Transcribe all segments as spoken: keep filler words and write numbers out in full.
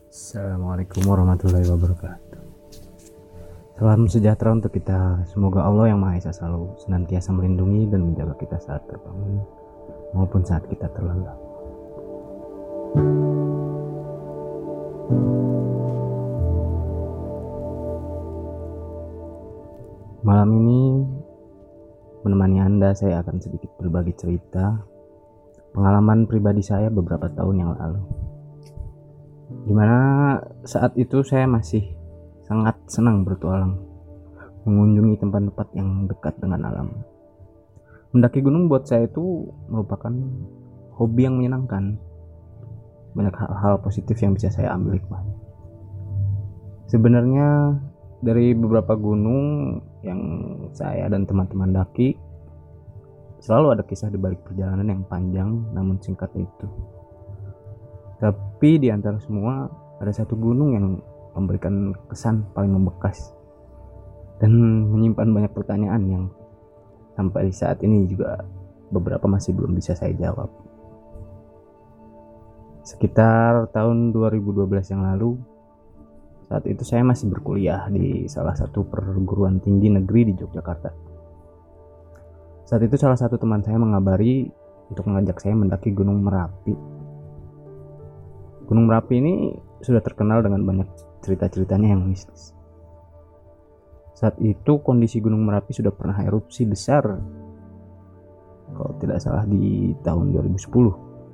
Assalamualaikum warahmatullahi wabarakatuh. Salam sejahtera untuk kita. Semoga Allah yang Maha Esa selalu senantiasa melindungi dan menjaga kita saat terbangun maupun saat kita terlelap. Malam ini menemani Anda, saya akan sedikit berbagi cerita pengalaman pribadi saya beberapa tahun yang lalu, dimana saat itu saya masih sangat senang bertualang, mengunjungi tempat-tempat yang dekat dengan alam. Mendaki gunung buat saya itu merupakan hobi yang menyenangkan. Banyak hal-hal positif yang bisa saya ambil hikmahnya. Sebenarnya dari beberapa gunung yang saya dan teman-teman daki, selalu ada kisah di balik perjalanan yang panjang namun singkat itu. Tapi di antara semua ada satu gunung yang memberikan kesan paling membekas dan menyimpan banyak pertanyaan yang sampai saat ini juga beberapa masih belum bisa saya jawab. Sekitar tahun dua ribu dua belas yang lalu, saat itu saya masih berkuliah di salah satu perguruan tinggi negeri di Yogyakarta. Saat itu salah satu teman saya mengabari untuk mengajak saya mendaki Gunung Merapi. Gunung Merapi ini sudah terkenal dengan banyak cerita-ceritanya yang mistis. Saat itu kondisi Gunung Merapi sudah pernah erupsi besar, kalau tidak salah di tahun dua ribu sepuluh.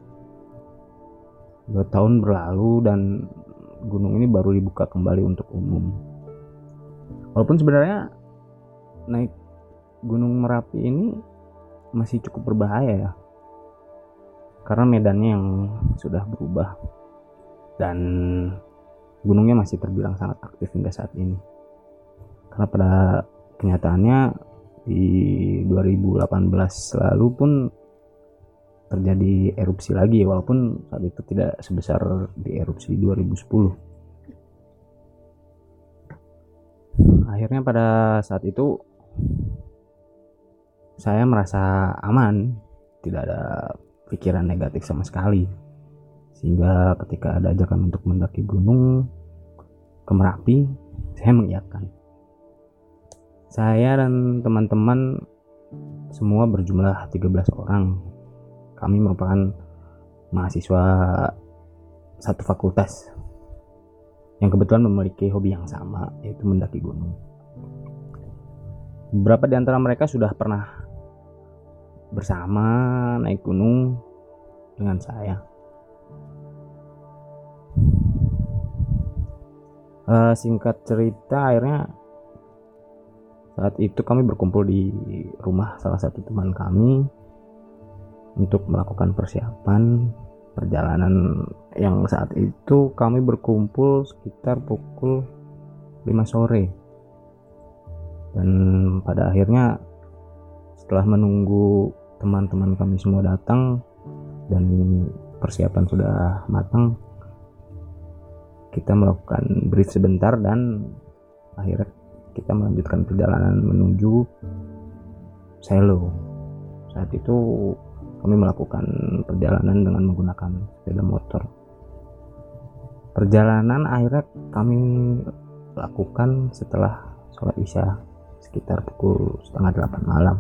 Dua tahun berlalu dan gunung ini baru dibuka kembali untuk umum. Walaupun sebenarnya naik Gunung Merapi ini masih cukup berbahaya ya, karena medannya yang sudah berubah dan gunungnya masih terbilang sangat aktif hingga saat ini. Karena pada kenyataannya di dua ribu delapan belas lalu pun terjadi erupsi lagi, walaupun saat itu tidak sebesar di erupsi dua ribu sepuluh. Akhirnya pada saat itu saya merasa aman, tidak ada pikiran negatif sama sekali, sehingga ketika ada ajakan untuk mendaki gunung ke Merapi, saya mengiyakan. Saya dan teman-teman semua berjumlah tiga belas orang. Kami merupakan mahasiswa satu fakultas yang kebetulan memiliki hobi yang sama, yaitu mendaki gunung. Beberapa di antara mereka sudah pernah bersama naik gunung dengan saya. Uh, singkat cerita, akhirnya saat itu kami berkumpul di rumah salah satu teman kami untuk melakukan persiapan perjalanan yang saat itu kami berkumpul sekitar pukul lima sore. Dan pada akhirnya setelah menunggu teman-teman kami semua datang dan persiapan sudah matang, kita melakukan brief sebentar dan akhirnya kita melanjutkan perjalanan menuju Selo. Saat itu kami melakukan perjalanan dengan menggunakan sepeda motor. Perjalanan akhirnya kami lakukan setelah sholat isya sekitar pukul setengah delapan malam.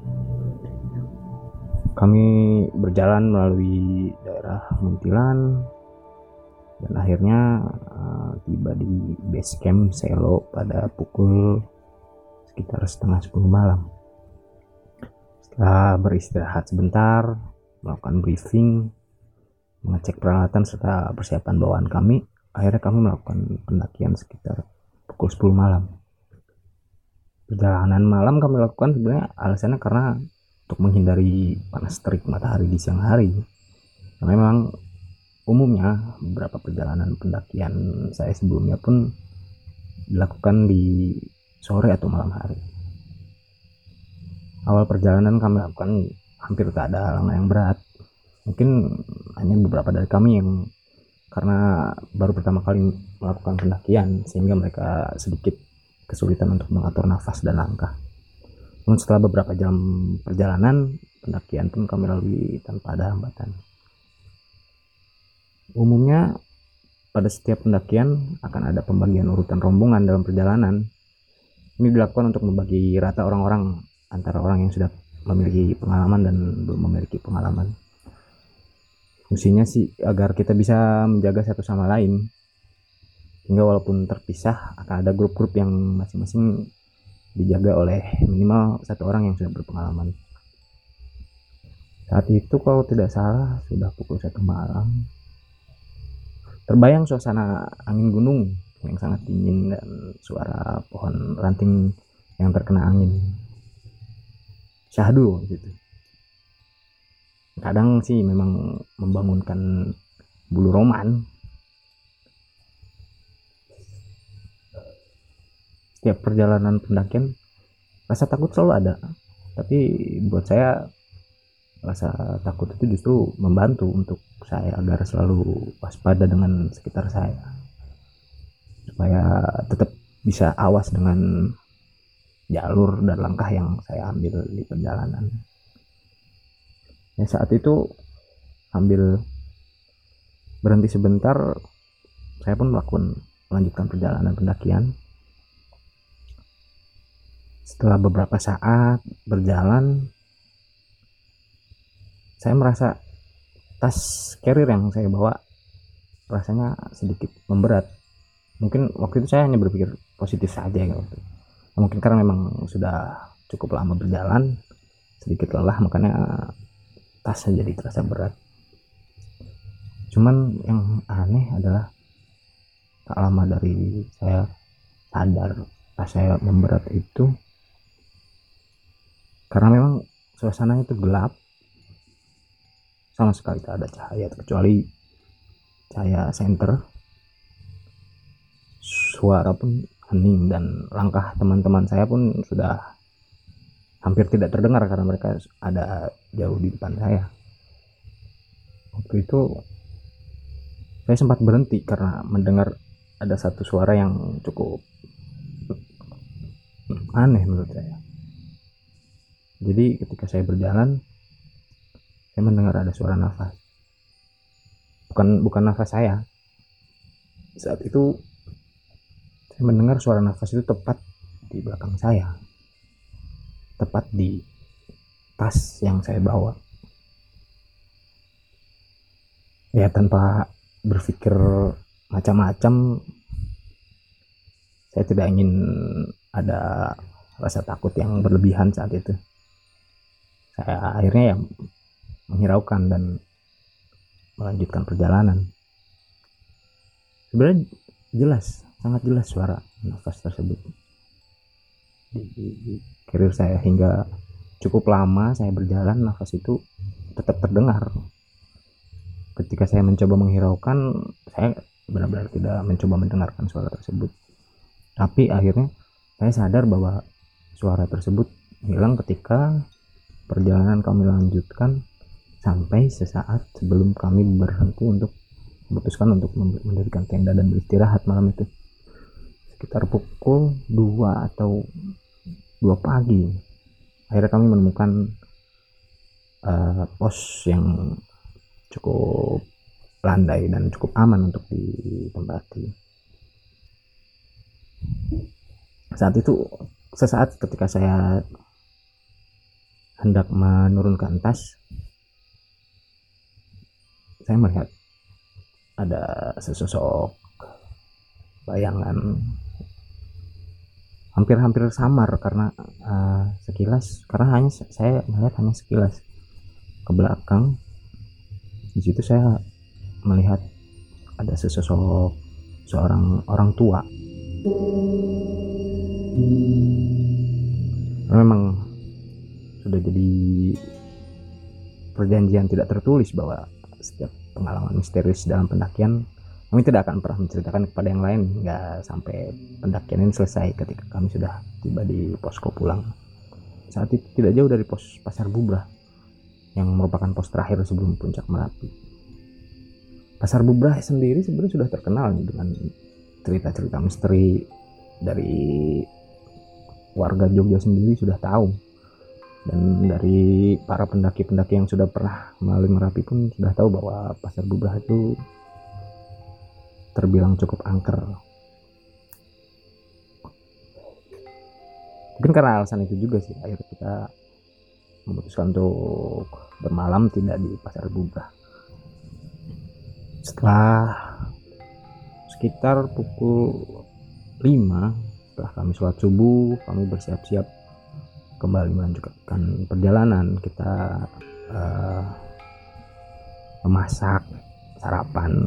Kami berjalan melalui daerah Muntilan dan akhirnya uh, tiba di base camp Selo pada pukul sekitar setengah sepuluh malam. Setelah beristirahat sebentar, melakukan briefing, mengecek peralatan serta persiapan bawaan kami, akhirnya kami melakukan pendakian sekitar pukul sepuluh malam. Perjalanan malam kami lakukan sebenarnya alasannya karena untuk menghindari panas terik matahari di siang hari. Nah, memang umumnya beberapa perjalanan pendakian saya sebelumnya pun dilakukan di sore atau malam hari. Awal perjalanan kami lakukan hampir tak ada halangan yang berat. Mungkin hanya beberapa dari kami yang karena baru pertama kali melakukan pendakian sehingga mereka sedikit kesulitan untuk mengatur nafas dan langkah. Namun setelah beberapa jam perjalanan, pendakian pun kami lalui tanpa ada hambatan. Umumnya pada setiap pendakian akan ada pembagian urutan rombongan dalam perjalanan. Ini dilakukan untuk membagi rata orang-orang antara orang yang sudah memiliki pengalaman dan belum memiliki pengalaman. Fungsinya sih agar kita bisa menjaga satu sama lain, hingga walaupun terpisah akan ada grup-grup yang masing-masing dijaga oleh minimal satu orang yang sudah berpengalaman. Saat itu kalau tidak salah sudah pukul satu malam. Terbayang suasana angin gunung yang sangat dingin dan suara pohon ranting yang terkena angin. Syahdu gitu. Kadang sih memang membangunkan bulu roman. Setiap perjalanan pendakian rasa takut selalu ada, tapi buat saya rasa takut itu justru membantu untuk saya agar selalu waspada dengan sekitar saya, supaya tetap bisa awas dengan jalur dan langkah yang saya ambil di perjalanan. Ya, saat itu sambil berhenti sebentar, saya pun melakukan melanjutkan perjalanan pendakian. Setelah beberapa saat berjalan, saya merasa tas carrier yang saya bawa rasanya sedikit memberat. Mungkin waktu itu saya hanya berpikir positif saja ya waktu itu. Mungkin karena memang sudah cukup lama berjalan, sedikit lelah, makanya tas saya jadi terasa berat. Cuman yang aneh adalah tak lama dari saya sadar tas saya memberat itu karena memang suasananya itu gelap, sama sekali tak ada cahaya kecuali cahaya senter. Suara pun hening dan langkah teman-teman saya pun sudah hampir tidak terdengar karena mereka ada jauh di depan saya. Waktu itu saya sempat berhenti karena mendengar ada satu suara yang cukup aneh menurut saya. Jadi ketika saya berjalan, saya mendengar ada suara nafas. Bukan bukan nafas saya. Saat itu saya mendengar suara nafas itu tepat di belakang saya, tepat di tas yang saya bawa. Ya, tanpa berpikir macam-macam, saya tidak ingin ada rasa takut yang berlebihan saat itu. Saya akhirnya ya menghiraukan dan melanjutkan perjalanan. Sebenarnya jelas, sangat jelas suara nafas tersebut di carrier saya. Hingga cukup lama saya berjalan, nafas itu tetap terdengar. Ketika saya mencoba menghiraukan, saya benar-benar tidak mencoba mendengarkan suara tersebut. Tapi akhirnya saya sadar bahwa suara tersebut hilang ketika perjalanan kami lanjutkan sampai sesaat sebelum kami berhenti untuk memutuskan untuk mendirikan tenda dan beristirahat malam itu. Sekitar pukul dua atau dua pagi, akhirnya kami menemukan uh, pos yang cukup landai dan cukup aman untuk ditempati. Saat itu, sesaat ketika saya hendak menurunkan tas, saya melihat ada sesosok bayangan hampir-hampir samar karena uh, sekilas, karena hanya saya melihat hanya sekilas ke belakang. Di situ saya melihat ada sesosok seorang orang tua. Memang sudah jadi perjanjian tidak tertulis bahwa setiap pengalaman misterius dalam pendakian kami tidak akan pernah menceritakan kepada yang lain hingga sampai pendakian ini selesai. Ketika kami sudah tiba di posko pulang, saat itu tidak jauh dari pos Pasar Bubrah yang merupakan pos terakhir sebelum puncak Merapi. Pasar Bubrah sendiri sebenarnya sudah terkenal dengan cerita-cerita misteri dari warga Jogja sendiri, sudah tahu, dan dari para pendaki-pendaki yang sudah pernah melalui Merapi pun sudah tahu bahwa Pasar Bubrah itu terbilang cukup angker. Mungkin karena alasan itu juga sih akhirnya kita memutuskan untuk bermalam tidak di Pasar Bubrah. Setelah sekitar pukul lima, setelah kami sholat subuh, kami bersiap-siap kembali melanjutkan perjalanan. Kita uh, memasak sarapan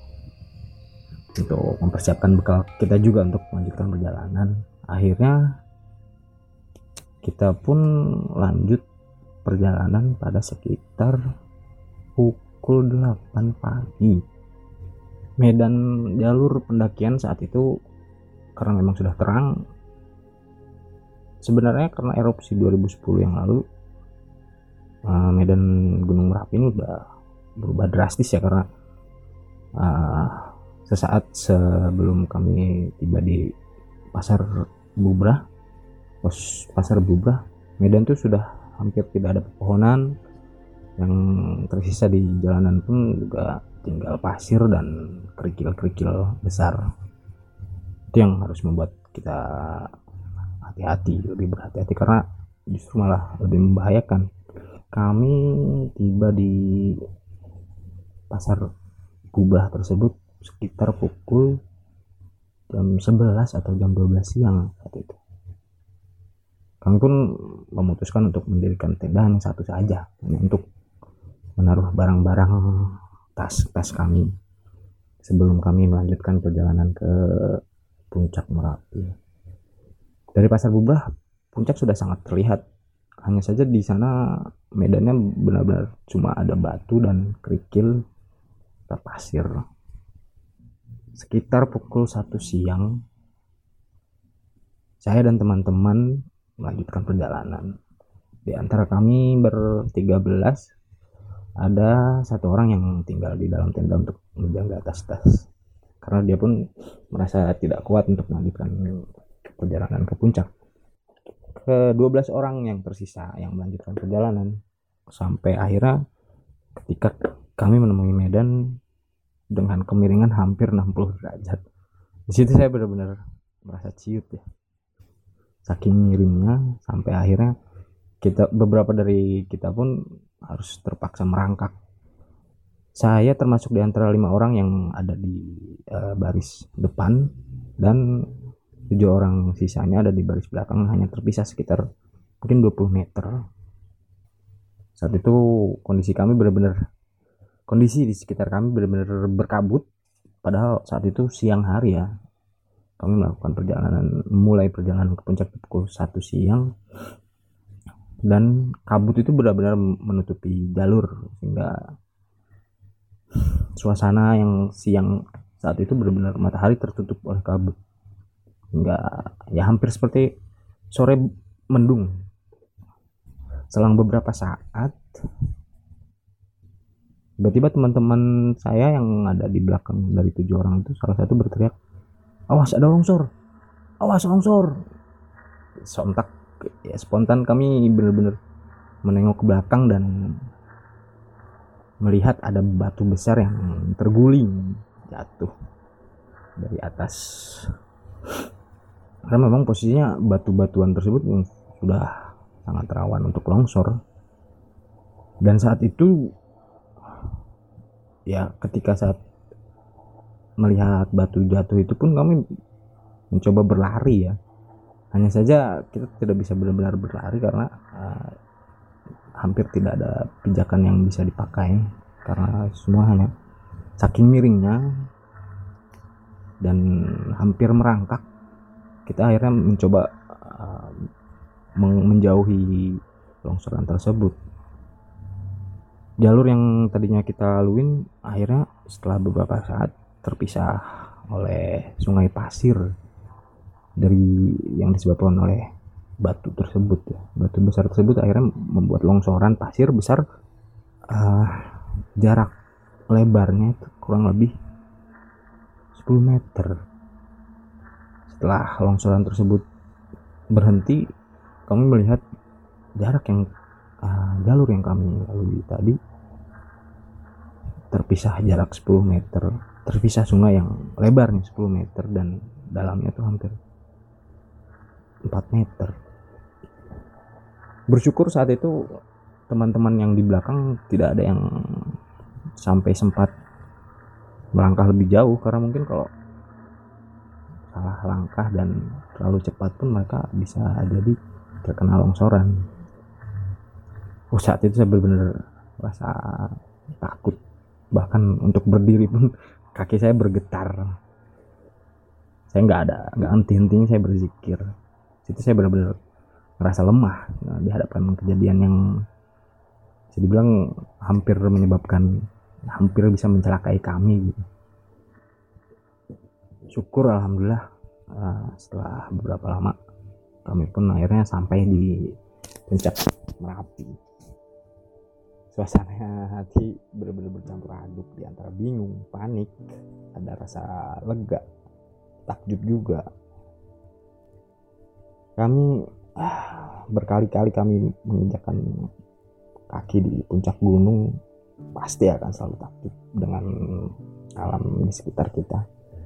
untuk mempersiapkan bekal kita juga untuk melanjutkan perjalanan. Akhirnya kita pun lanjut perjalanan pada sekitar pukul delapan pagi. Medan jalur pendakian saat itu karena memang sudah terang. Sebenarnya karena erupsi dua ribu sepuluh yang lalu, medan Gunung Merapi ini udah berubah drastis ya, karena uh, sesaat sebelum kami tiba di Pasar Bubrah, pos Pasar Bubrah, medan itu sudah hampir tidak ada pepohonan, yang tersisa di jalanan pun juga tinggal pasir dan kerikil-kerikil besar. Itu yang harus membuat kita hati-hati, lebih berhati-hati, karena justru malah lebih membahayakan. Kami tiba di Pasar Bubrah tersebut sekitar pukul jam sebelas atau jam dua belas siang saat itu. Kami pun memutuskan untuk mendirikan tenda hanya satu saja, hanya untuk menaruh barang-barang tas-tas kami sebelum kami melanjutkan perjalanan ke puncak Merapi. Dari Pasar Bubrah, puncak sudah sangat terlihat. Hanya saja di sana medannya benar-benar cuma ada batu dan kerikil serta pasir. Sekitar pukul satu siang, saya dan teman-teman melanjutkan perjalanan. Di antara kami bertiga belas, ada satu orang yang tinggal di dalam tenda untuk menjaga tas-tas, karena dia pun merasa tidak kuat untuk melanjutkan perjalanan ke puncak. Ke dua belas orang yang tersisa yang melanjutkan perjalanan, sampai akhirnya ketika kami menemui medan dengan kemiringan hampir enam puluh derajat. Di situ saya benar-benar merasa ciut ya, saking miringnya, sampai akhirnya kita beberapa dari kita pun harus terpaksa merangkak. Saya termasuk di antara lima orang yang ada di uh, baris depan, dan tujuh orang sisanya ada di baris belakang, hanya terpisah sekitar mungkin dua puluh meter. Saat itu kondisi kami benar-benar kondisi di sekitar kami benar-benar berkabut, padahal saat itu siang hari ya. Kami melakukan perjalanan, mulai perjalanan ke puncak pukul satu siang, dan kabut itu benar-benar menutupi jalur, sehingga suasana yang siang saat itu benar-benar matahari tertutup oleh kabut, hingga ya hampir seperti sore mendung. Selang beberapa saat, tiba-tiba teman-teman saya yang ada di belakang dari tujuh orang itu, salah satu berteriak, "Awas, ada longsor! Awas, longsor!" Sontak ya, spontan kami benar-benar menengok ke belakang dan melihat ada batu besar yang terguling jatuh dari atas. Karena memang posisinya batu-batuan tersebut sudah sangat rawan untuk longsor. Dan saat itu ya, ketika saat melihat batu jatuh itu pun kami mencoba berlari ya. Hanya saja kita tidak bisa benar-benar berlari karena uh, hampir tidak ada pijakan yang bisa dipakai, karena semua hanya saking miringnya dan hampir merangkak. Kita akhirnya mencoba uh, menjauhi longsoran tersebut. Jalur yang tadinya kita laluin akhirnya setelah beberapa saat terpisah oleh sungai pasir dari yang disebabkan oleh batu tersebut ya. Batu besar tersebut akhirnya membuat longsoran pasir besar, uh, jarak lebarnya itu kurang lebih sepuluh meter. Setelah longsoran tersebut berhenti, kami melihat jarak yang uh, jalur yang kami lalui tadi terpisah jarak sepuluh meter, terpisah sungai yang lebarnya sepuluh meter dan dalamnya tuh hampir empat meter. Bersyukur saat itu teman-teman yang di belakang tidak ada yang sampai sempat melangkah lebih jauh, karena mungkin kalau salah langkah dan terlalu cepat pun mereka bisa jadi terkena longsoran. Oh, saat itu saya benar-benar rasa takut, bahkan untuk berdiri pun kaki saya bergetar. Saya nggak ada nggak henti-hentinya saya berzikir. Situ saya benar-benar merasa lemah nah, dihadapkan kejadian yang bisa dibilang hampir menyebabkan, hampir bisa mencelakai kami gitu. Syukur alhamdulillah uh, setelah beberapa lama kami pun akhirnya sampai di puncak Merapi. Suasana hati benar-benar bercampur aduk di antara bingung, panik, ada rasa lega, takjub juga. Kami ah, berkali-kali kami menginjakkan kaki di puncak gunung, pasti akan selalu takjub dengan alam di sekitar kita.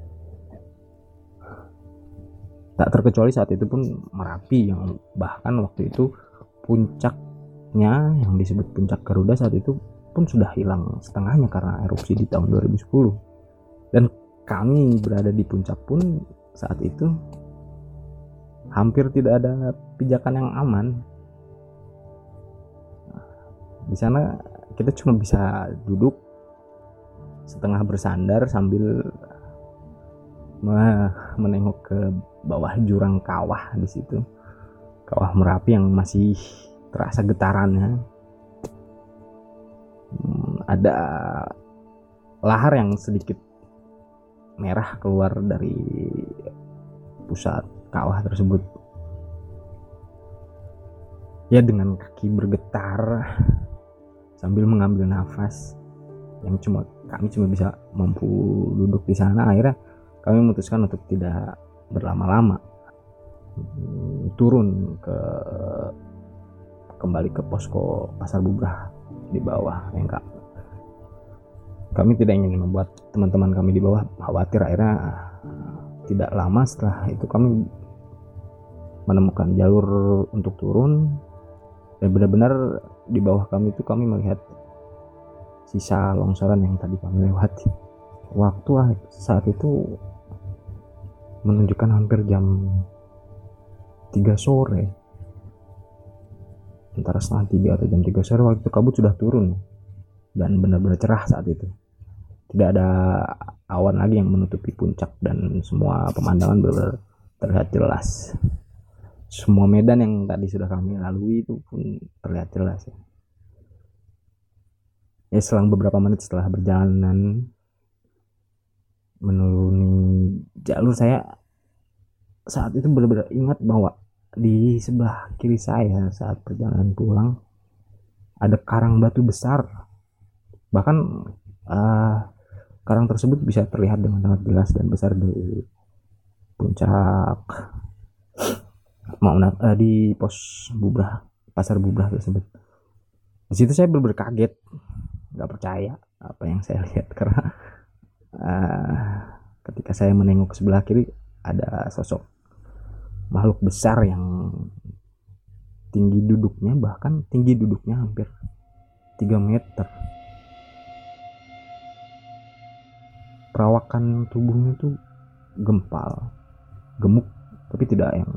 Tak terkecuali saat itu pun Merapi yang bahkan waktu itu puncaknya yang disebut puncak Garuda saat itu pun sudah hilang setengahnya karena erupsi di tahun dua ribu sepuluh. Dan kami berada di puncak pun saat itu hampir tidak ada pijakan yang aman. Di sana kita cuma bisa duduk setengah bersandar sambil menengok ke bawah jurang kawah di situ, kawah Merapi yang masih terasa getarannya. Ada lahar yang sedikit merah keluar dari pusat kawah tersebut. Ya, dengan kaki bergetar sambil mengambil nafas yang cuma kami cuma bisa mampu duduk di sana, akhirnya kami memutuskan untuk tidak berlama-lama, turun ke kembali ke posko Pasar Bubrah di bawah. Yang kak, kami tidak ingin membuat teman-teman kami di bawah khawatir. Akhirnya tidak lama setelah itu kami menemukan jalur untuk turun, dan benar-benar di bawah kami itu kami melihat sisa longsoran yang tadi kami lewati. Waktu saat itu menunjukkan hampir jam tiga sore, antara setengah tiga atau jam tiga sore. Waktu itu kabut sudah turun dan benar-benar cerah saat itu. Tidak ada awan lagi yang menutupi puncak dan semua pemandangan benar-benar terlihat jelas. Semua medan yang tadi sudah kami lalui itu pun terlihat jelas ya. Ya, selang beberapa menit setelah berjalanan menuruni jalur, saya saat itu benar-benar ingat bahwa di sebelah kiri saya saat perjalanan pulang ada karang batu besar. Bahkan uh, karang tersebut bisa terlihat dengan sangat jelas dan besar di puncak maaf uh, di pos Bubrah, Pasar Bubrah tersebut. Di situ saya benar-benar kaget, nggak percaya apa yang saya lihat, karena uh, ketika saya menengok ke sebelah kiri ada sosok makhluk besar yang tinggi duduknya, bahkan tinggi duduknya hampir tiga meter. Perawakan tubuhnya tuh gempal, gemuk, tapi tidak yang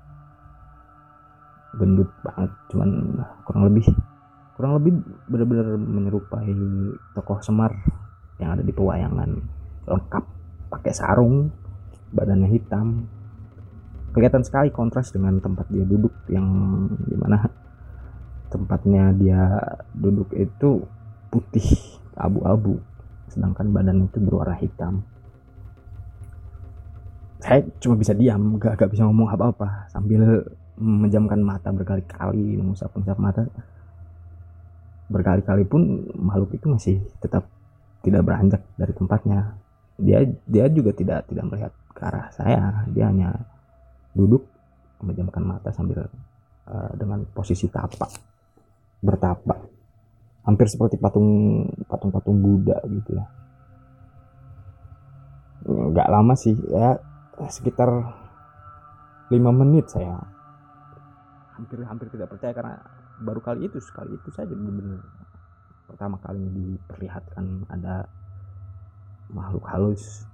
gendut banget, cuman kurang lebih kurang lebih benar-benar menyerupai tokoh Semar yang ada di pewayangan, lengkap pakai sarung, badannya hitam. Kelihatan sekali kontras dengan tempat dia duduk, yang dimana tempatnya dia duduk itu putih abu-abu, sedangkan badan itu berwarna hitam. Saya cuma bisa diam, gak, gak bisa ngomong apa-apa sambil memejamkan mata berkali-kali, mengusap-usap mata. Berkali-kali pun makhluk itu masih tetap tidak beranjak dari tempatnya. Dia dia juga tidak tidak melihat ke arah saya. Dia hanya duduk memejamkan mata sambil uh, dengan posisi tapak, bertapak. hampir seperti patung patung-patung Buddha gitu ya. Nggak lama sih ya, sekitar lima menit saya hampir hampir tidak percaya, karena baru kali itu sekali itu saja benar-benar pertama kalinya diperlihatkan ada makhluk halus.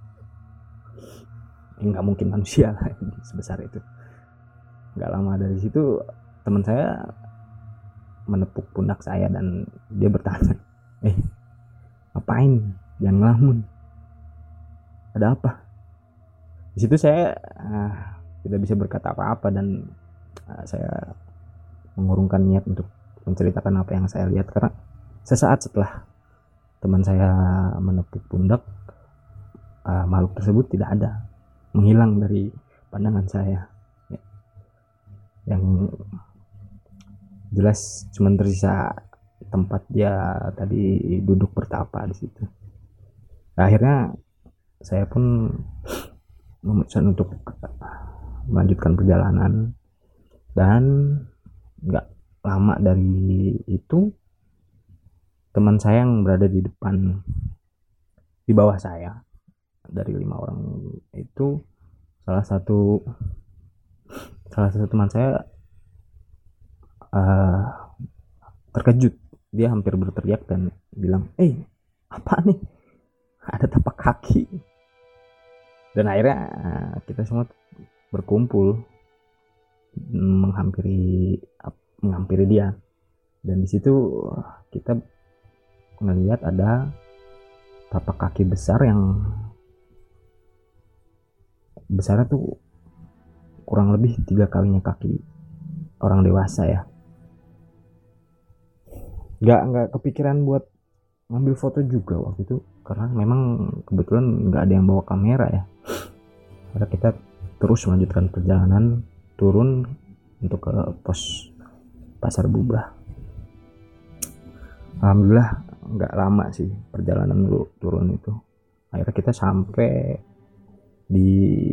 Nggak mungkin manusia lah sebesar itu. Nggak lama dari situ teman saya menepuk pundak saya dan dia bertanya, eh ngapain, jangan ngelamun, ada apa? Di situ saya uh, tidak bisa berkata apa-apa dan uh, saya mengurungkan niat untuk menceritakan apa yang saya lihat, karena sesaat setelah teman saya menepuk pundak, uh, makhluk tersebut tidak ada, menghilang dari pandangan saya. Ya. Yang jelas cuma tersisa tempat dia tadi duduk bertapa di situ. Akhirnya saya pun memutuskan untuk melanjutkan perjalanan, dan nggak lama dari itu teman saya yang berada di depan, di bawah saya dari lima orang itu, salah satu salah satu teman saya uh, terkejut. Dia hampir berteriak dan bilang, eh apa nih, ada tapak kaki. Dan akhirnya uh, kita semua berkumpul menghampiri menghampiri dia, dan di situ kita melihat ada tapak kaki besar yang besarnya tuh kurang lebih tiga kalinya kaki orang dewasa ya. Nggak nggak kepikiran buat ngambil foto juga waktu itu, karena memang kebetulan nggak ada yang bawa kamera ya. Karena kita terus melanjutkan perjalanan turun untuk ke pos Pasar Bubrah. Alhamdulillah nggak lama sih perjalanan dulu turun itu. Akhirnya kita sampai di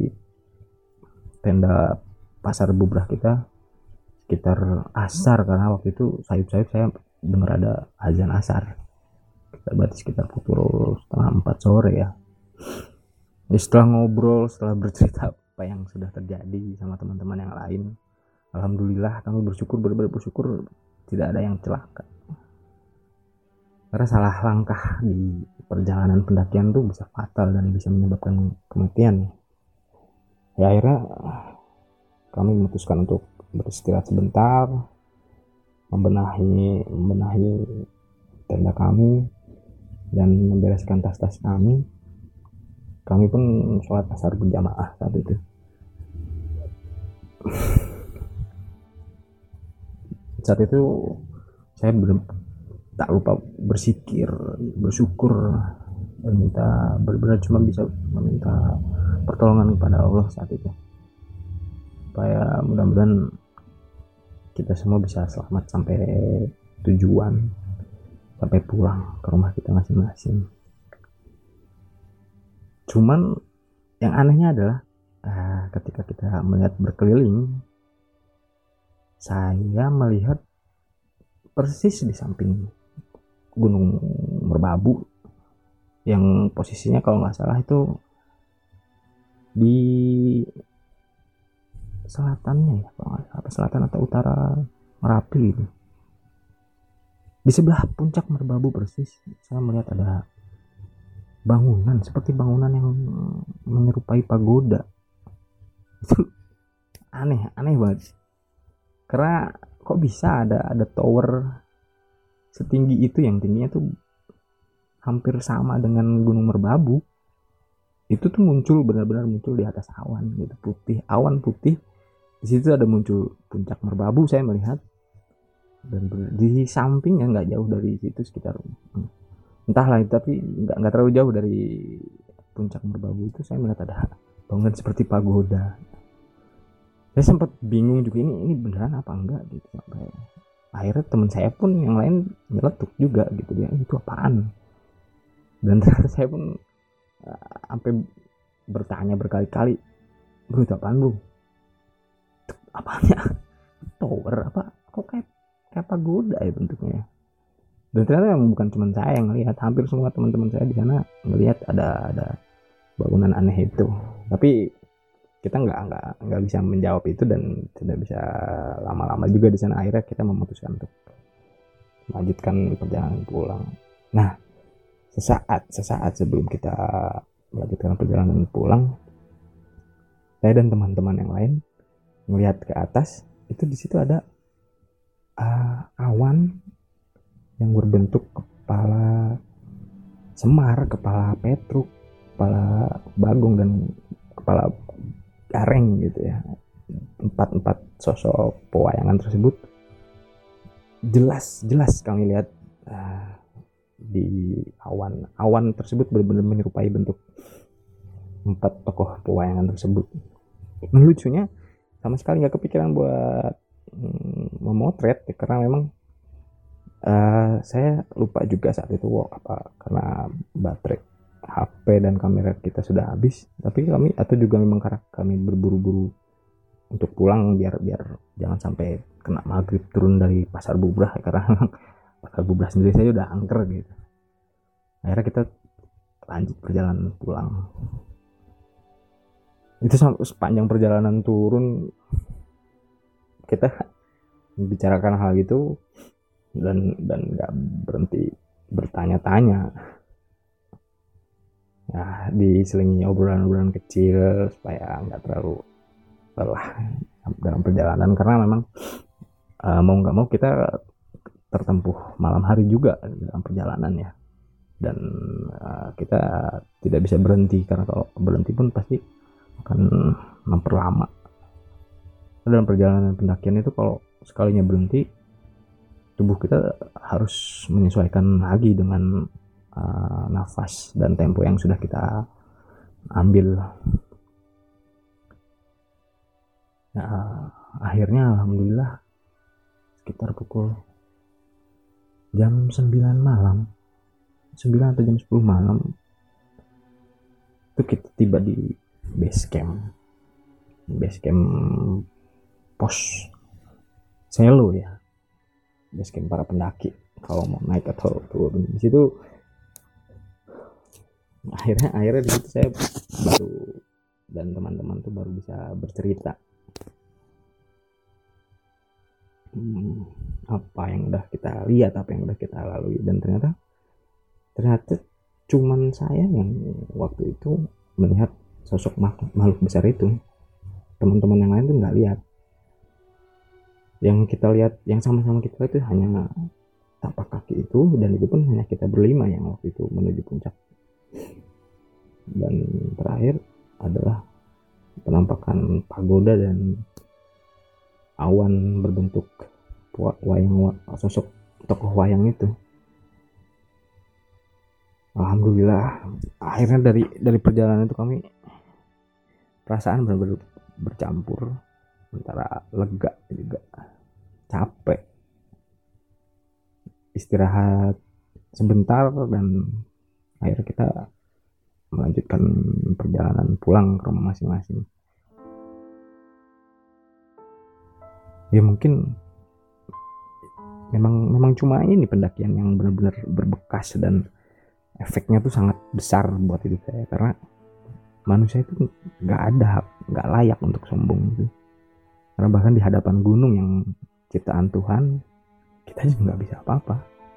tenda Pasar Bubrah kita sekitar asar, karena waktu itu sayup-sayup saya dengar ada azan asar. Kita berarti sekitar pukul setengah empat sore ya. Jadi setelah ngobrol, setelah bercerita apa yang sudah terjadi sama teman-teman yang lain, alhamdulillah kami bersyukur, benar-benar bersyukur tidak ada yang celaka. Karena salah langkah di perjalanan pendakian tuh bisa fatal dan bisa menyebabkan kematian. Ya akhirnya kami memutuskan untuk beristirahat sebentar, membenahi membenahi tenda kami dan membereskan tas-tas kami. Kami pun sholat asar berjamaah saat itu. Saat itu saya ber, tak lupa bersikir, bersyukur, dan minta, benar-benar cuma bisa meminta pertolongan kepada Allah saat itu, supaya mudah-mudahan kita semua bisa selamat sampai tujuan, sampai pulang ke rumah kita masing-masing. Cuman yang anehnya adalah uh, ketika kita melihat berkeliling, saya melihat persis di samping Gunung Merbabu, yang posisinya kalau nggak salah itu di selatannya ya, apa selatan atau utara Merapi gitu. Di sebelah puncak Merbabu persis saya melihat ada bangunan, seperti bangunan yang menyerupai pagoda. Itu aneh, aneh banget. Karena kok bisa ada ada tower setinggi itu, yang tingginya tuh hampir sama dengan Gunung Merbabu. Itu tuh muncul, benar-benar muncul di atas awan gitu, putih, awan putih. Di situ ada muncul puncak Merbabu saya melihat, dan di sampingnya nggak jauh dari situ sekitar entahlah, tapi nggak nggak terlalu jauh dari puncak Merbabu itu saya melihat ada bangunan seperti pagoda. Saya sempat bingung juga, ini ini beneran apa enggak gitu, sampai akhirnya teman saya pun yang lain nyeletuk juga gitu, dia itu apaan, dan ternyata saya pun uh, sampai bertanya berkali-kali, bro itu apaan bro, apanya, tower apa, kok kayak kayak pagoda ya bentuknya. Dan ternyata yang bukan cuma saya yang ngelihat, hampir semua teman-teman saya di sana ngelihat ada ada bangunan aneh itu. Tapi kita nggak nggak nggak bisa menjawab itu dan tidak bisa lama-lama juga di sana. Akhirnya kita memutuskan untuk melanjutkan perjalanan pulang. Nah, sesaat sesaat sebelum kita melanjutkan perjalanan pulang, saya dan teman-teman yang lain melihat ke atas, itu di situ ada uh, awan yang berbentuk kepala semar, kepala petruk, kepala bagong, dan kepala gareng gitu ya. Empat-empat sosok pewayangan tersebut jelas jelas kami lihat uh, di awan. Awan tersebut benar-benar menyerupai bentuk empat tokoh pewayangan tersebut. Lucunya sama sekali nggak kepikiran buat mm, memotret ya, karena memang Uh, saya lupa juga saat itu wow, apa karena baterai H P dan kamera kita sudah habis. Tapi kami atau juga memang karena kami berburu-buru untuk pulang biar biar jangan sampai kena maghrib turun dari pasar bubrah, karena pasar bubrah sendiri saya udah angker gitu. Akhirnya kita lanjut perjalanan pulang. Itu sepanjang perjalanan turun kita membicarakan hal gitu dan dan nggak berhenti bertanya-tanya ya, diselingi obrolan-obrolan kecil supaya nggak terlalu lelah dalam perjalanan, karena memang uh, mau nggak mau kita tertempuh malam hari juga dalam perjalanan ya, dan uh, kita tidak bisa berhenti, karena kalau berhenti pun pasti akan memperlama. Dalam perjalanan pendakian itu kalau sekalinya berhenti, tubuh kita harus menyesuaikan lagi dengan uh, nafas dan tempo yang sudah kita ambil. Nah, akhirnya alhamdulillah sekitar pukul jam sembilan malam, sembilan atau jam sepuluh malam itu kita tiba di base camp. Base camp pos Selo ya. Base camp para pendaki kalau mau naik atau turun di situ. Akhirnya akhirnya di situ saya baru dan teman-teman tuh baru bisa bercerita hmm, apa yang udah kita lihat, apa yang udah kita lalui, dan ternyata ternyata cuman saya yang waktu itu melihat sosok makhluk besar itu. Teman-teman yang lain tuh nggak lihat. Yang kita lihat, yang sama-sama kita lihat itu hanya tapak kaki itu, dan itu pun hanya kita berlima yang waktu itu menuju puncak. Dan terakhir adalah penampakan pagoda dan awan berbentuk wayang, sosok tokoh wayang itu. Alhamdulillah akhirnya dari dari perjalanan itu kami perasaan benar-benar bercampur antara lega juga capek, istirahat sebentar, dan akhirnya kita melanjutkan perjalanan pulang ke rumah masing-masing. Ya mungkin memang memang cuma ini pendakian yang benar-benar berbekas dan efeknya tuh sangat besar buat hidup saya, karena manusia itu nggak ada nggak layak untuk sombong gitu. Karena bahkan di hadapan gunung yang ciptaan Tuhan, kita juga nggak bisa apa-apa.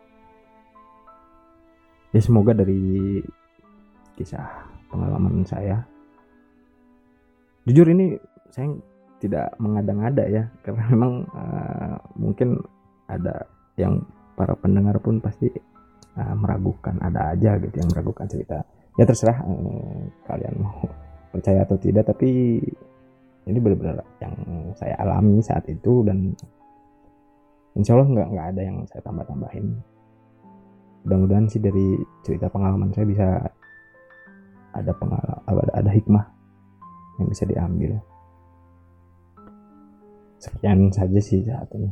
Ya semoga dari kisah pengalaman saya, jujur ini saya tidak mengada-ngada ya, karena memang uh, mungkin ada yang para pendengar pun pasti uh, meragukan, ada aja gitu yang meragukan cerita. Ya terserah uh, kalian mau percaya atau tidak, tapi ini benar-benar yang saya alami saat itu, dan insya Allah nggak nggak ada yang saya tambah-tambahin. Mudah-mudahan sih dari cerita pengalaman saya bisa ada pengalaman, ada, ada hikmah yang bisa diambil. Sekian saja sih saat ini.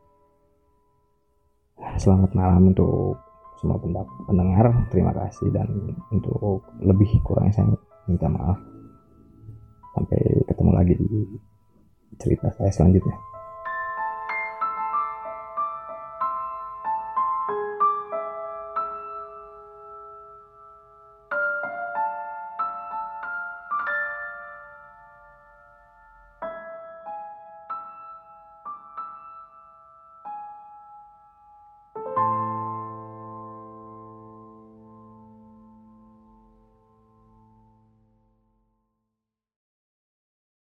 Selamat malam untuk semua pendengar. Terima kasih, dan untuk lebih kurangnya saya minta maaf. Sampai ketemu lagi di cerita saya selanjutnya.